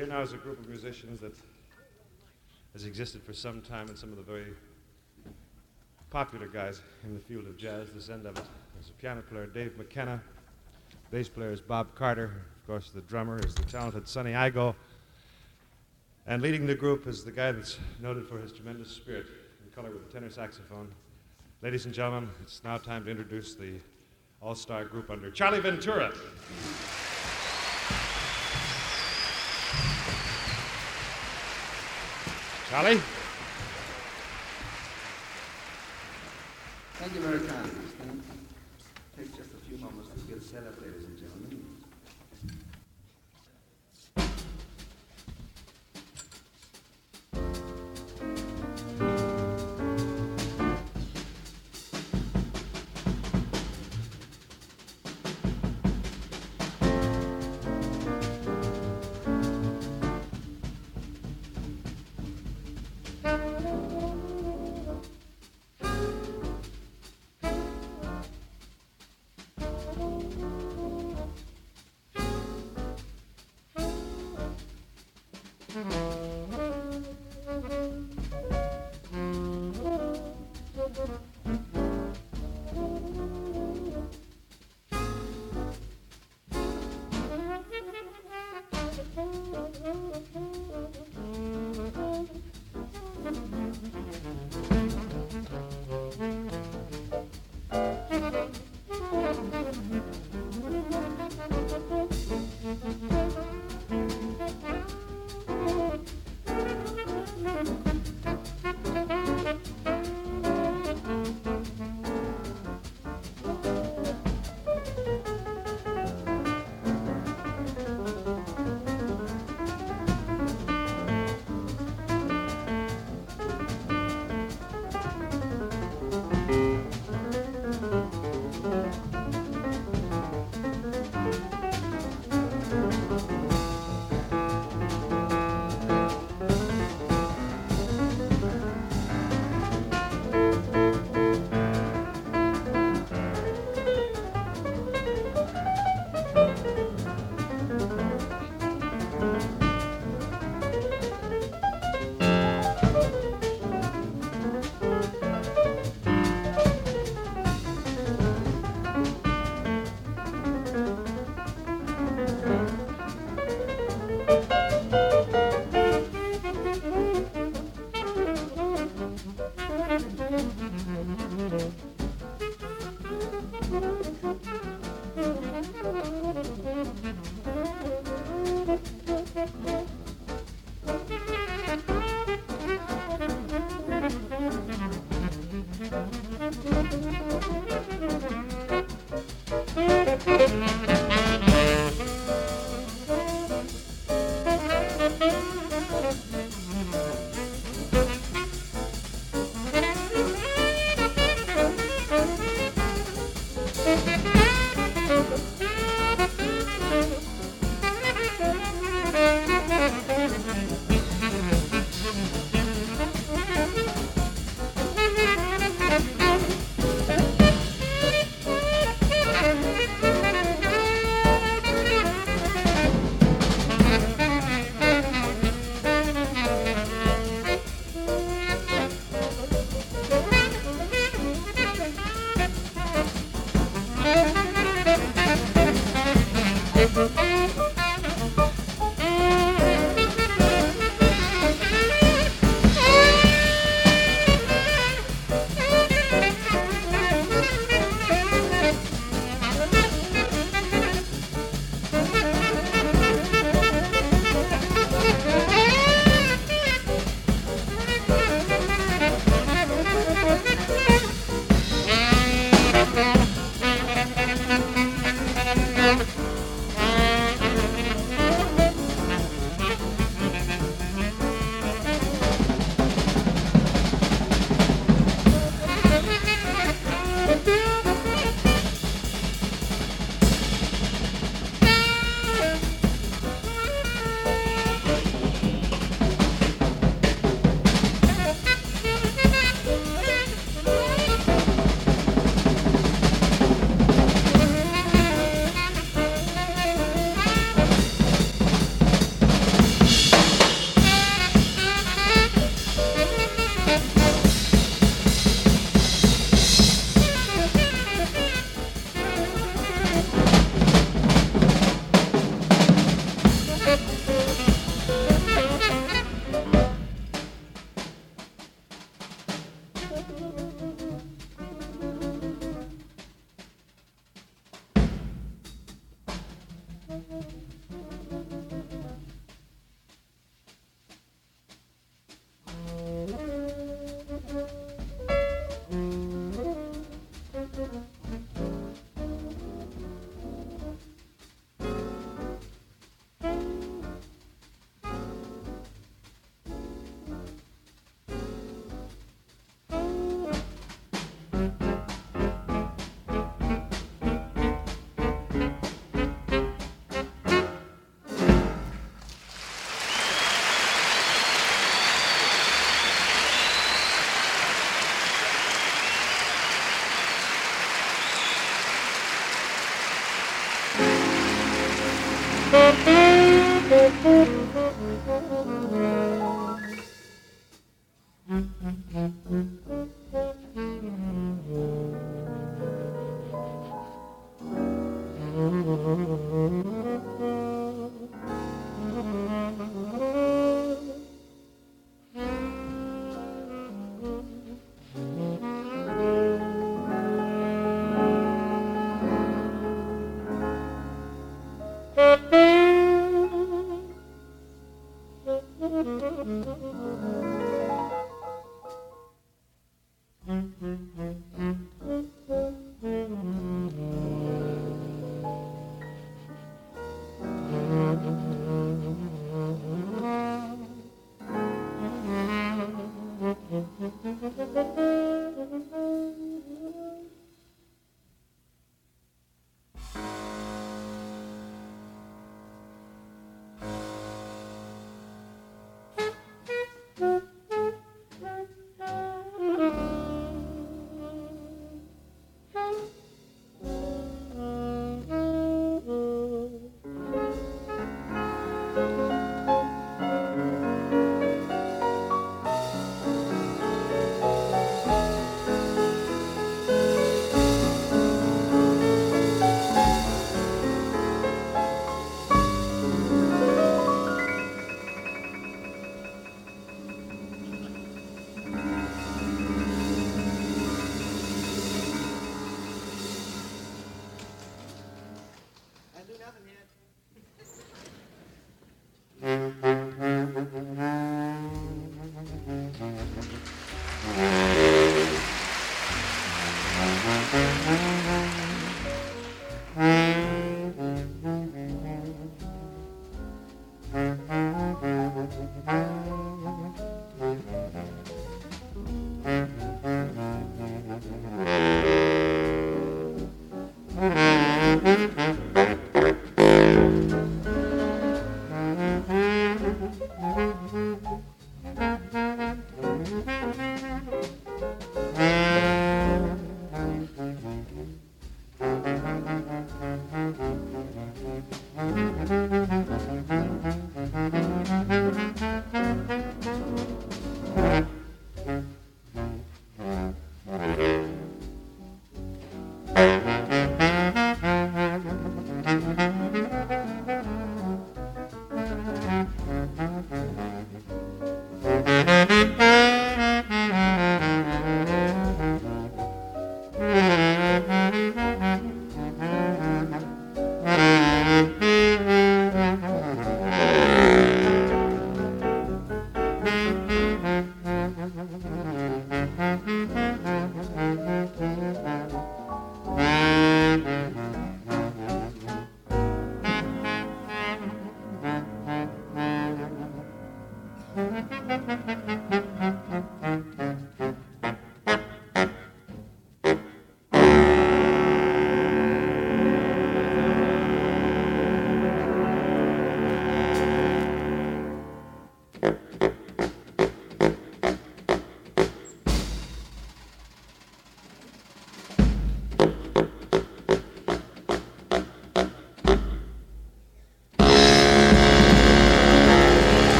Here now is a group of musicians that has existed for some time, and some of the very popular guys in the field of jazz. This end of it is a piano player, Dave McKenna. Bass player is Bob Carter. Of course, the drummer is the talented Sonny Igo. And leading the group is the guy that's noted for his tremendous spirit in color with the tenor saxophone. Ladies and gentlemen, it's now time to introduce the all-star group under Charlie Ventura. Charlie? Thank you very kindly, Stan. Take just a few moments to get set up, ladies and gentlemen.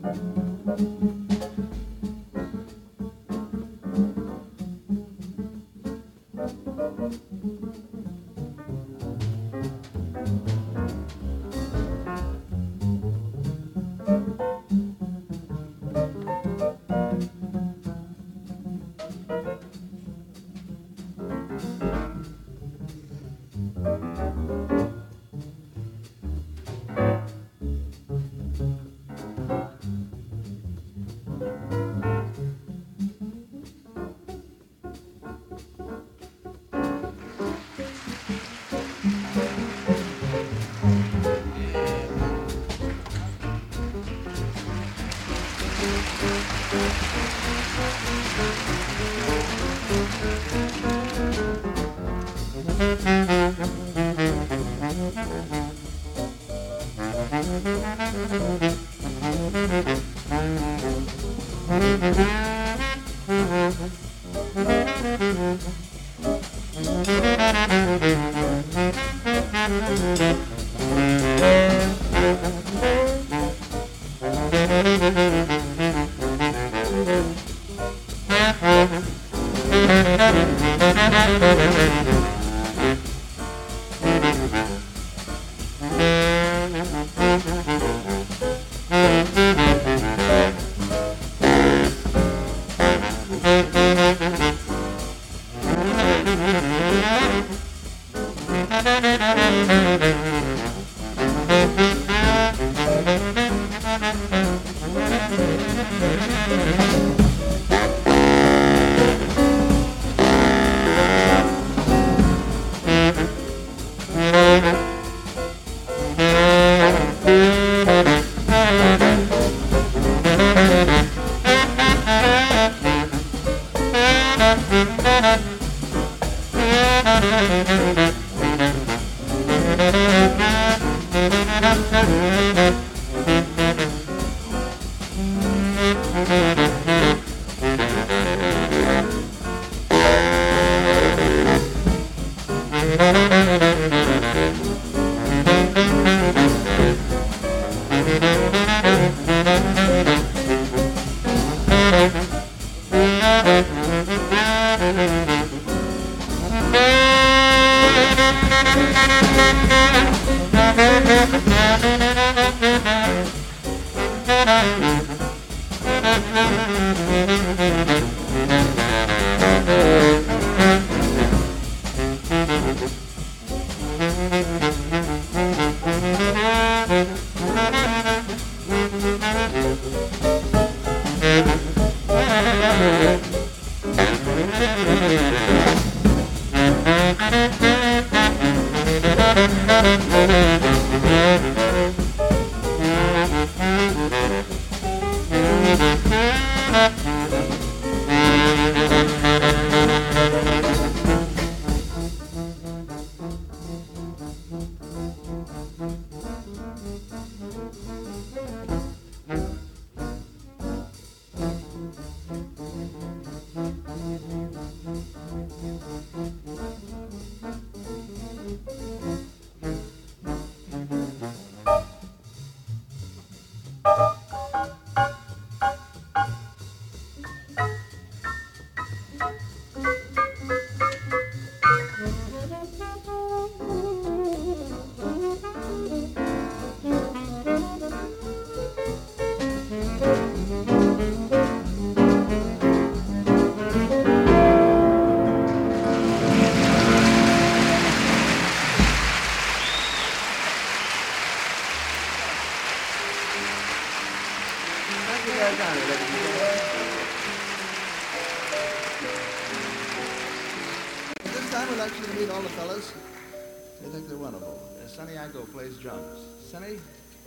Sonny?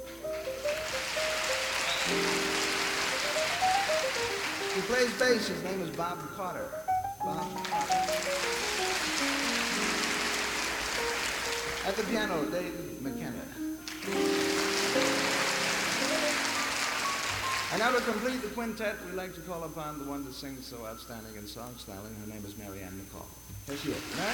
He plays bass. His name is Bob Carter. Bob Carter. At the piano, Dave McKenna. And now to complete the quintet, we like to call upon the one that sings so outstanding in song styling. Her name is Mary Ann McCall. Here she is. Mary?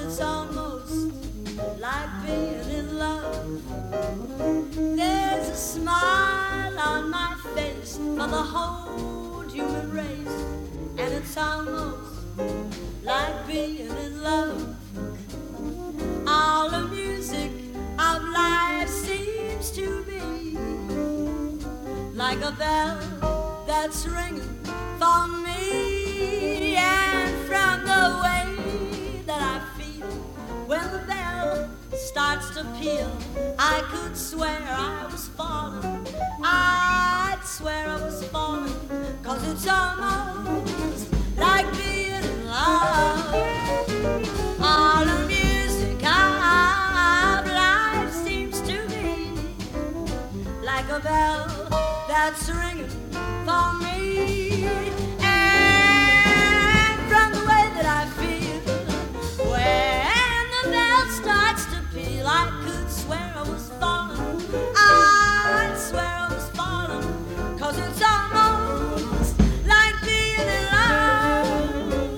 it's almost like being in love. There's a smile on my face for the whole human race, and it's almost like being in love. All the music of life seems to be like a bell that's ringing for me, and from the way that I feel when the bell starts to peal, I could swear I was falling. I'd swear I was falling, 'cause it's almost like being in love. All the music of life seems to be like a bell that's ringing for me, and from the way that I feel when the bell starts to peal, I could swear I was falling. I'd swear I was falling, 'cause it's almost like being in love.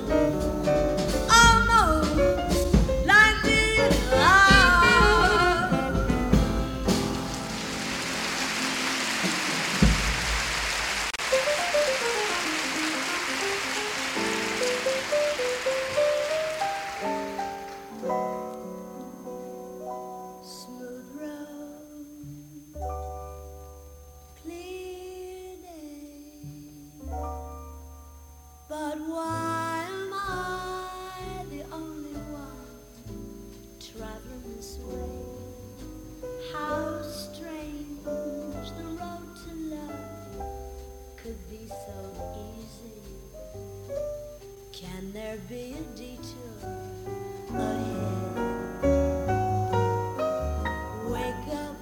Almost like being in love. Smooth road, clear day, but why am I the only one traveling this way? How strange the road to love could be so easy. Can there be a detour ahead? Wake up,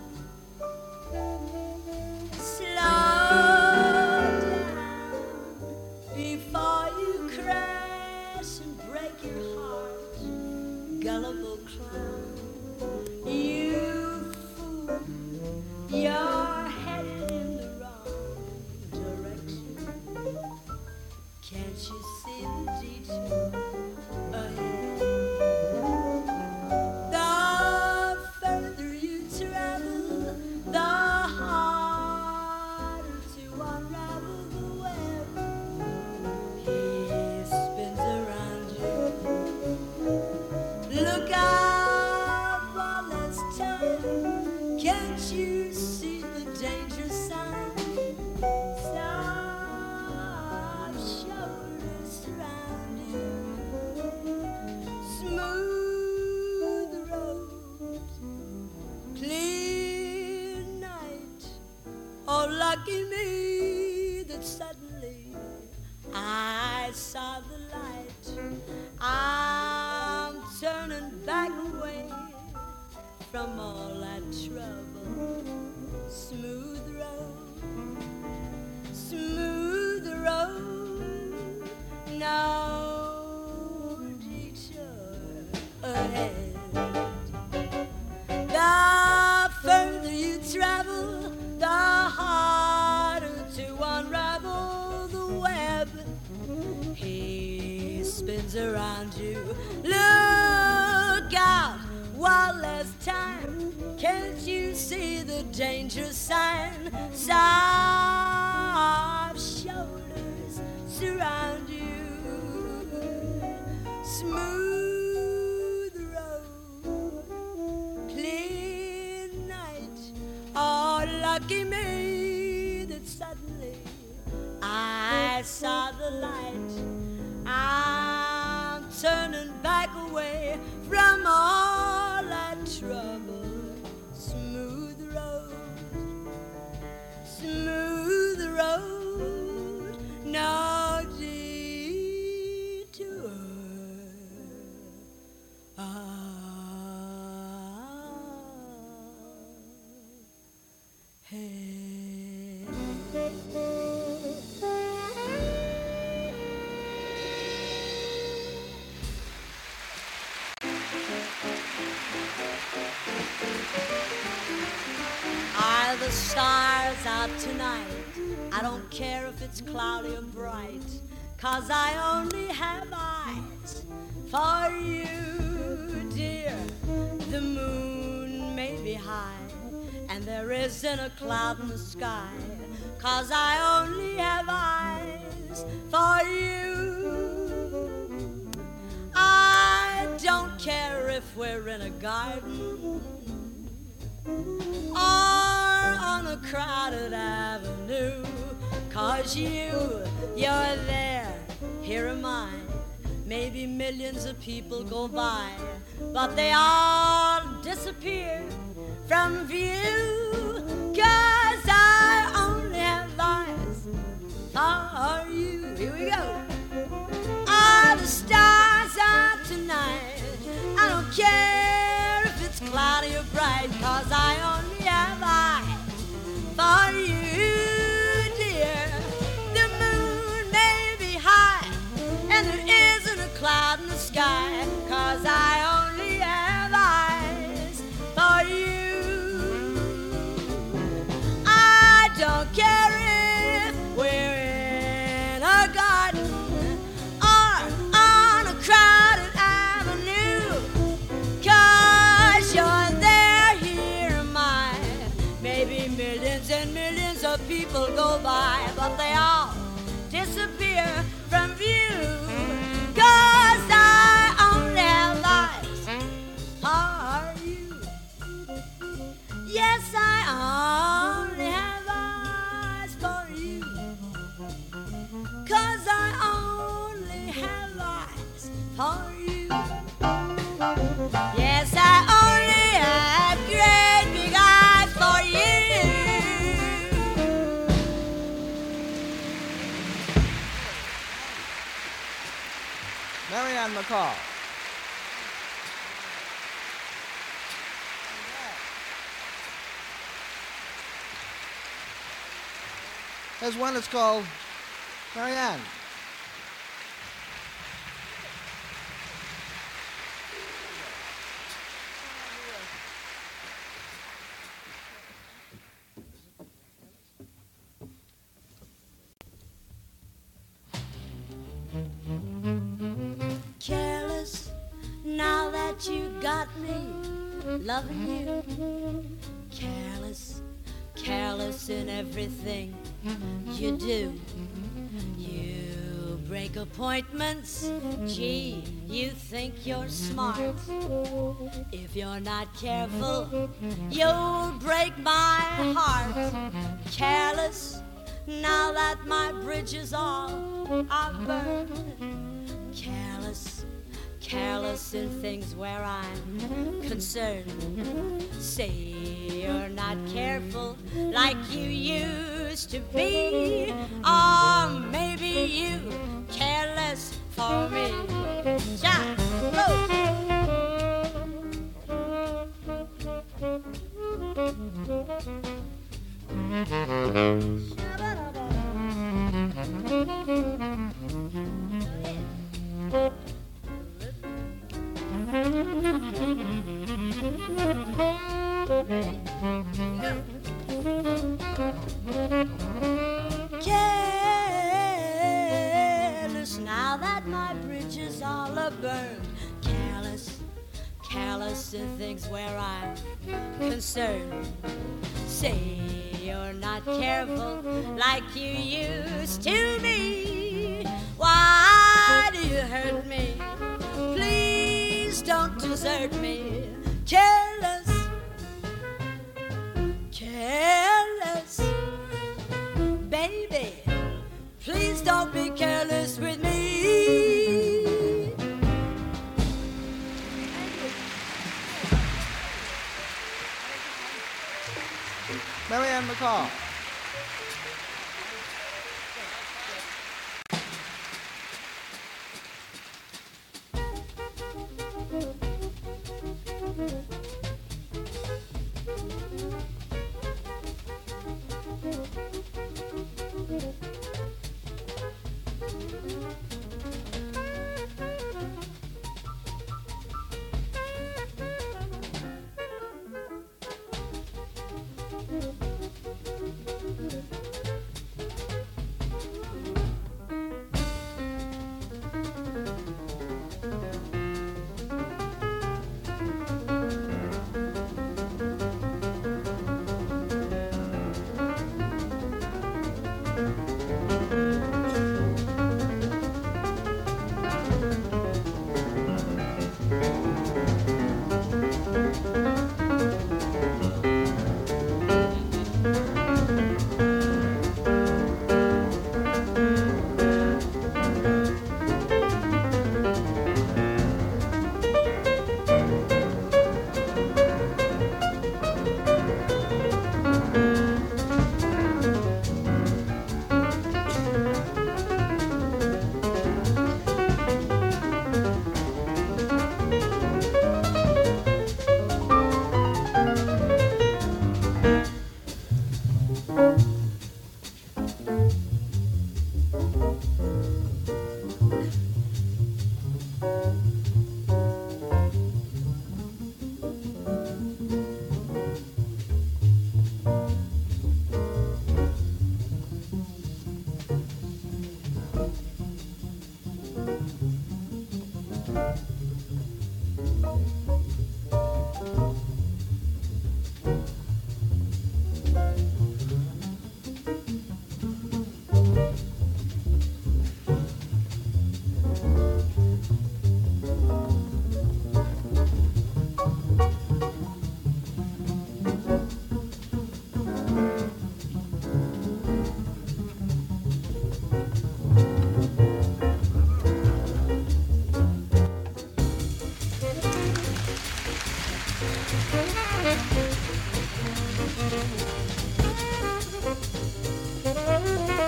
slow down before you crash and break your heart. Gullible clown, you fool, you're headed in the wrong direction. Can't you see the detour ahead? The further you travel, the harder to unravel the web. He spins around you. Look out while there's time. Can't you see the danger sign? Soft shoulders surround you. Smooth road, clear night. Oh, lucky me that suddenly I saw the light. I'm turning back away from all that trouble. Smooth road, no detour ahead. The further you travel, the harder to unravel the web. He spins around you. Look out while there's time. Can't you see the danger sign? Soft shoulders surround you. Smooth road, clear night. Oh, lucky me that suddenly I saw the light. I'm turning back away from all that trouble. Smooth road, no detour. Hey. Are the stars out tonight? I don't care if it's cloudy or bright, 'cause I only have eyes for you. dear, the moon may be high, and there isn't a cloud in the sky, 'cause I only have eyes for you. I don't care if we're in a garden or on a crowded avenue, 'cause you're there, here am I. Maybe millions of people go by, but they all disappear from view, 'cause I only have eyes for you. Here we go. All the stars out tonight, I don't care if it's cloudy or bright, 'cause I only have eyes for you, dear. The moon may be high, and there isn't a cloud in the sky, 'cause I only have eyes for you. I don't care if we're in a garden or on a crowded avenue, 'cause you're there, here am I. Maybe millions and millions of people go by, but they all disappear from view, 'cause I only have eyes for you. Yes, I only have eyes for you, 'cause I only have eyes for you. Yes, I only have great big eyes for you. Marianne McCall. There's one that's called Marianne. Careless, now that you got me loving you. Careless, careless in everything you do. You break appointments, gee, you think you're smart. If you're not careful, you'll break my heart. Careless, now that my bridges all are burned. Careless, careless in things where I'm concerned. Say you're not careful like you used to be, or maybe you care less for me. Shine, careless, now that my bridges all are burned. Careless, careless in things where I'm concerned. Say you're not careful like you used to be. Why do you hurt me? Please don't desert me. Careless, careless, baby, please don't be careless with me. Marianne McCall.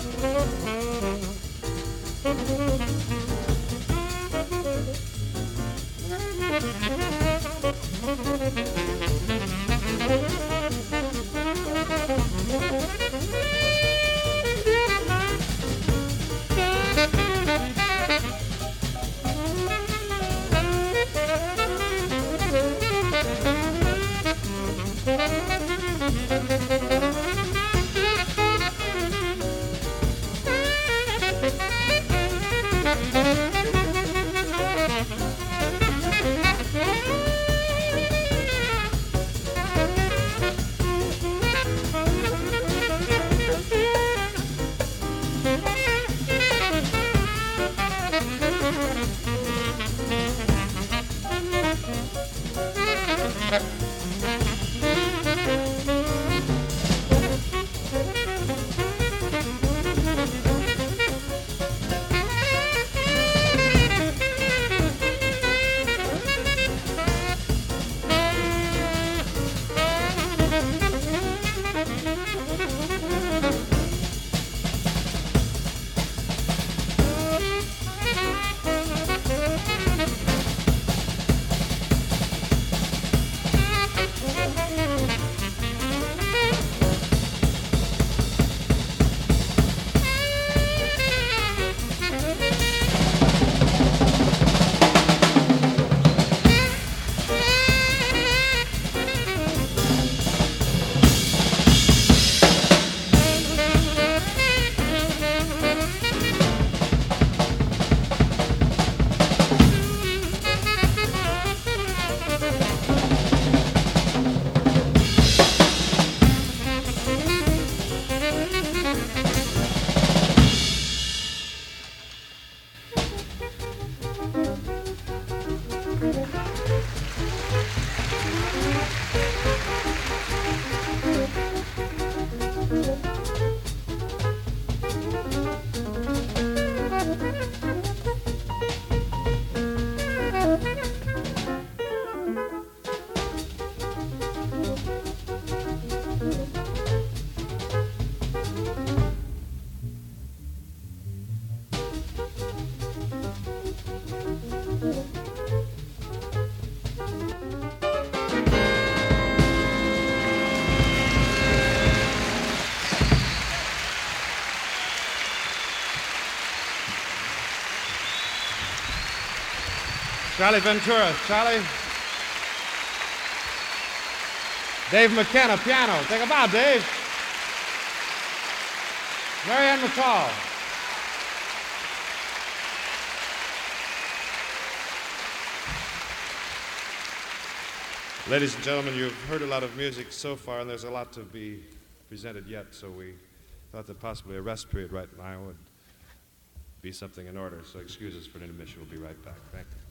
Charlie Ventura. Charlie. Dave McKenna, piano. Take a bow, Dave. Marianne McCall. Ladies and gentlemen, you've heard a lot of music so far, and there's a lot to be presented yet, so we thought that possibly a rest period right now would be something in order. So excuse us for an intermission. We'll be right back. Thank you.